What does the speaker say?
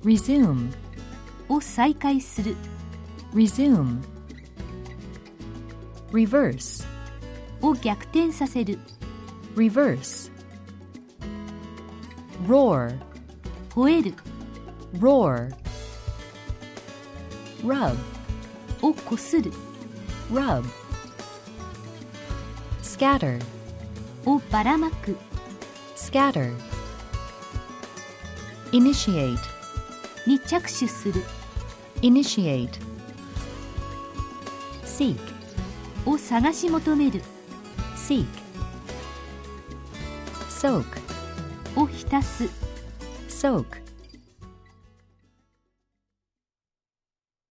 resume を再開する resume reverse を逆転させる reverse roar 吠える roar rub をこする rub scatter をばらまく scatter initiate に着手する initiate seek を探し求める seek soak を浸す soak